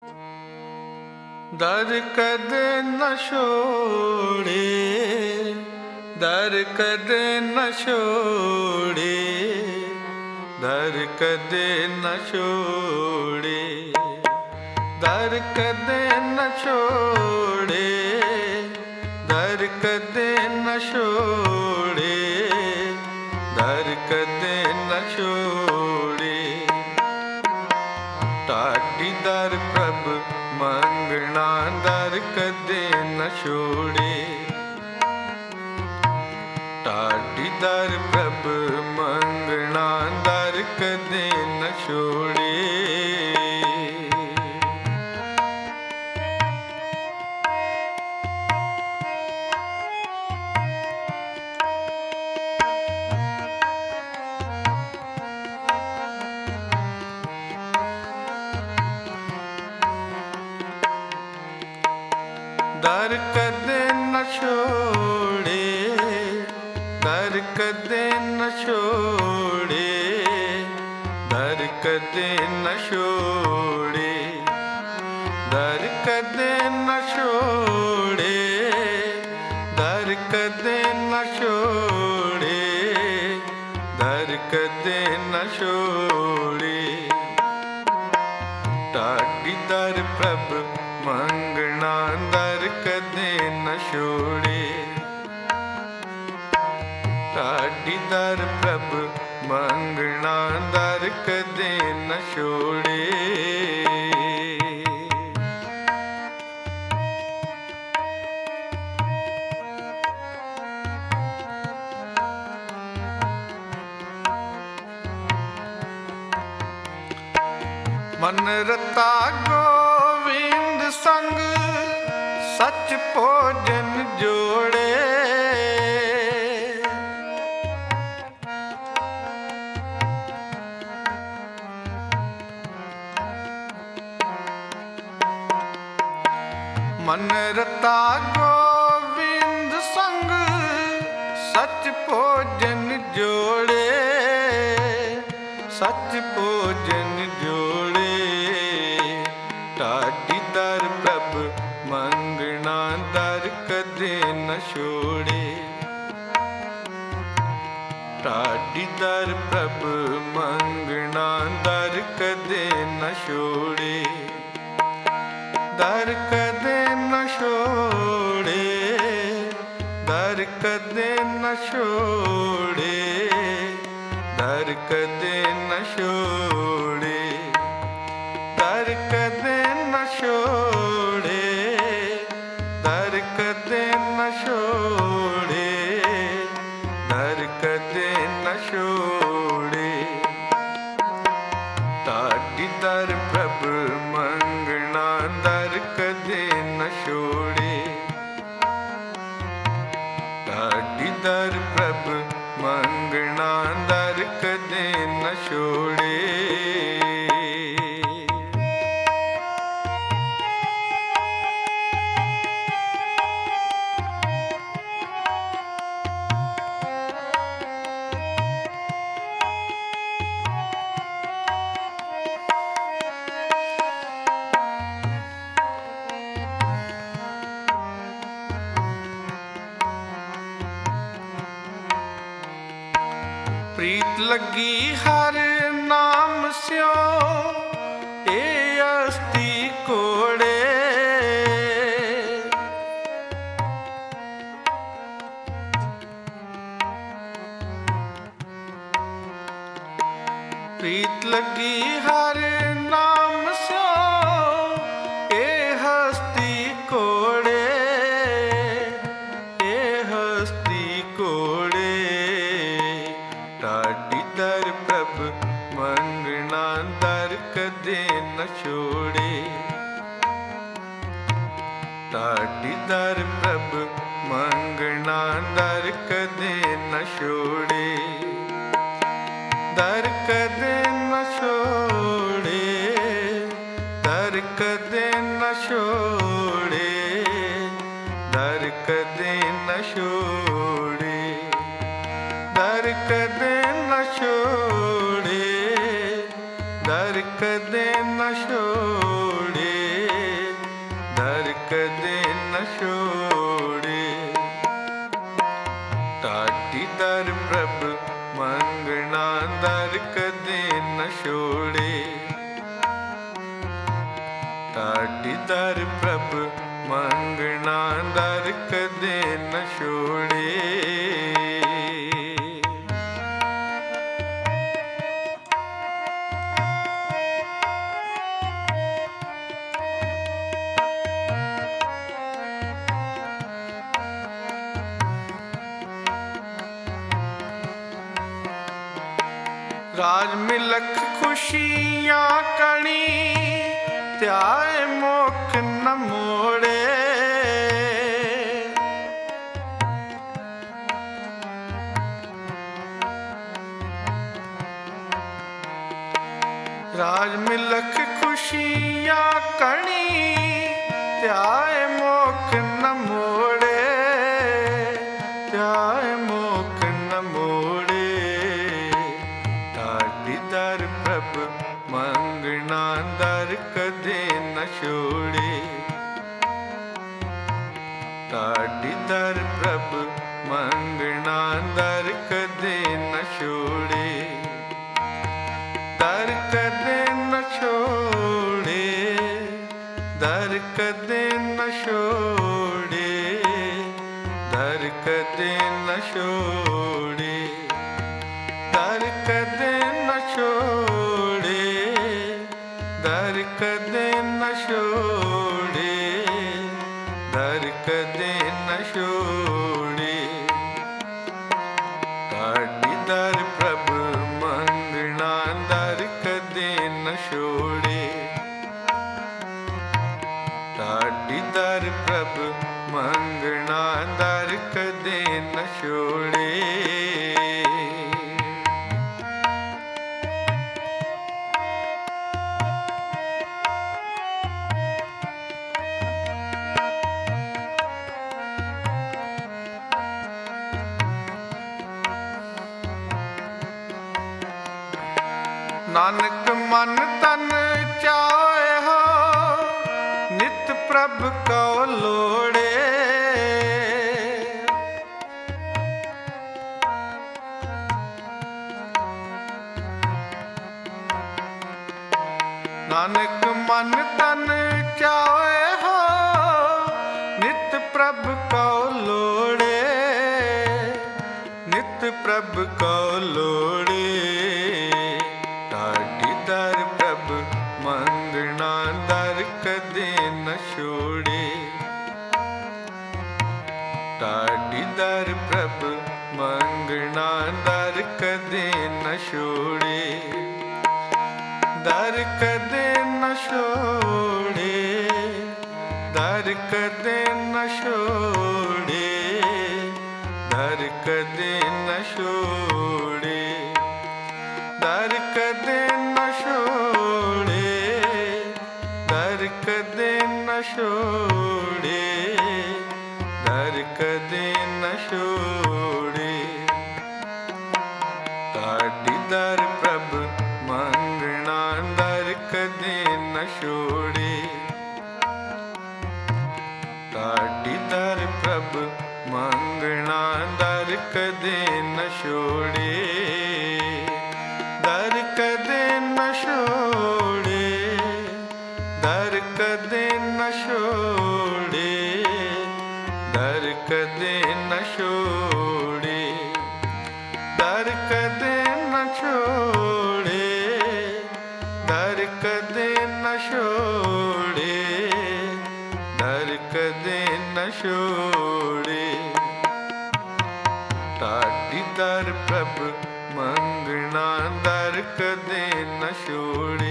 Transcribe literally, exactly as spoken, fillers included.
दर कदे न छोड़े, दर कदे न छोड़े, दर कदे न छोड़े, दर कदे न छोड़े, दर कदे न छोड़े, दर कदे न छोड़े। ढाडी दर प्रभ मंगना दर कदे न छोड़े, ढाडी दर प्रभ मंगना दर कदे न छोड़े। दर कदे न छोड़े, दर कदे न छोड़े, दर कदे न छोड़े, दर कदे न छोड़े, दर कदे न छोड़े, दर कदे न छोड़े। ढाडी दर प्रभ मंगना दर कदे न छोड़े, ढाडी दर प्रभ मंगना दर कदे न छोड़े। मन रता गोविंद संग सच भोजन जोड़े, मन रता गोविंद संग सच भोजन जोड़े, सच भोजन जोड़े। ढाडी दर प्रभ मंगना दर कदे न छोड़े, ढाडी दर प्रभ मंगना दर कदे न छोड़े, दर कदे न छोड़े, दर कदे न छोड़े, दर कदे न छोड़े, दर कदे न छोड़े, दर कदे न छोड़े, दर कदे न छोड़े। ढाडी दर प्रभ मंगना दर कदे न छोड़े, ढाडी दर प्रभ मंगना दर कदे न छोड़े। प्रीत लगी हर नाम स्यो ए अस्ति कोड़े, प्रीत लगी हर नाम स्यो ए हस्ती कोड़े, ए हस्ती कोड़े। ढाडी दर प्रभ मंगना दर कदे न छोड़े, ढाडी दर प्रभ मंगना दर कदे न छोड़े, दर कदे न छोड़े, दर कदे न छोड़े, दर कदे न छोड़े, दर कदे न छोड़े, दर कदे न छोड़े, ਢਾਡੀ ਦਰ ਪ੍ਰਭ ਮੰਗਣਾ ਦਰ ਕਦੇ ਨ ਛੋੜੇ। ਰਾਜ ਮਿਲਖ ਖੁਸ਼ੀਆਂ ਕਣੀ ਧਿਆਏ ਮੁਖ ਨ ਮੋੜੇ। ਰਾਜ ਮਿਲਖ ਖੁਸ਼ੀਆਂ ਕਣੀ ਧਿਆਏ ਮੁਖ ਨ ਮੋੜੇ। ਧਿਆਏ ਮੁਖ ਨ ਮੋੜੇ। ਢਾਡੀ ਦਰ ਪ੍ਰਭ ਮੰਗਣਾ ਦਰ ਕਦੇ ਨ ਛੋੜੇ। ਢਾਡੀ ਦਰ ਪ੍ਰਭ ਮੰਗਣਾ ਦਰ ਕਦੇ ਨ ਛੋੜੇ। ਦਰ ਕਦੇ ਨ ਛੋੜੇ। ਦਰ ਕਦੇ ਨ ਛੋੜੇ। ਦਰ ਕਦੇ ਨ ਛੋੜੇ। ਦਰ ਕਦੇ ਨ ਛੋੜੇ। ਦਰ ਕਦੇ ਨ ਛੋੜੇ। ਦਰ ਕਦੇ ਨ ਛੋੜੇ। ਢਾਡੀ ਦਰ ਪ੍ਰਭ ਮੰਗਣਾ ਦਰ ਕਦੇ ਨ ਛੋੜੇ। ਢਾਡੀ ਦਰ ਪ੍ਰਭ ਮੰਗਣਾ ਦਰ ਕਦੇ ਨ ਛੋੜੇ। ਨਾਨਕ ਮਨ ਤਨ ਚਾਹੇ ਹੋ ਨਿਤ ਪ੍ਰਭ ਕਉ ਲੋੜੇ। ਨਾਨਕ ਮਨ ਤਨ ਚਾਹੇ ਹੋ ਨਿਤ ਪ੍ਰਭ ਕਉ ਲੋੜੇ। ਨਿਤ ਪ੍ਰਭ ਕਉ ਲੋੜੇ। ਢਾਡੀ ਦਰ ਪ੍ਰਭ ਮੰਗਣਾ ਦਰ ਕਦੇ ਨ ਛੋੜੇ। ਢਾਡੀ ਦਰ ਪ੍ਰਭ ਮੰਗਣਾ ਦਰ ਕਦੇ ਨ ਛੋੜੇ। ਦਰ ਕਦੇ ਨ ਛੋੜੇ। ਦਰ ਕਦੇ ਨ ਛੋੜੇ। ਦਰ ਕਦੇ ਨ ਛੋੜੇ। ਦਰ ਕਦੇ ਨ ਛੋੜੇ। ਦਰ ਕਦੇ ਨ ਛੋੜੇ। ਦਰ ਕਦੇ ਨ ਛੋੜੇ। ਢਾਡੀ ਦਰ ਪ੍ਰਭ ਮੰਗਣਾ ਦਰ ਕਦੇ ਨ ਛੋੜੇ। ਢਾਡੀ ਦਰ ਪ੍ਰਭ ਮੰਗਣਾ ਦਰ ਕਦੇ ਨ ਛੋੜੇ। ਦਰ ਕਦੇ ਨ ਛੋੜੇ। ਦਰ ਕਦੇ ਨ ਛੋੜੇ। ਦਰ ਕਦੇ ਨ ਛੋੜੇ। ਦਰ ਕਦੇ ਨ ਛੋੜੇ। ਦਰ ਕਦੇ ਨ ਛੋੜੇ। ਦਰ ਕਦੇ ਨ ਛੋੜੇ। ਢਾਡੀ ਦਰ ਪ੍ਰਭ ਮੰਗਣਾ ਦਰ ਕਦੇ ਨ ਛੋੜੇ।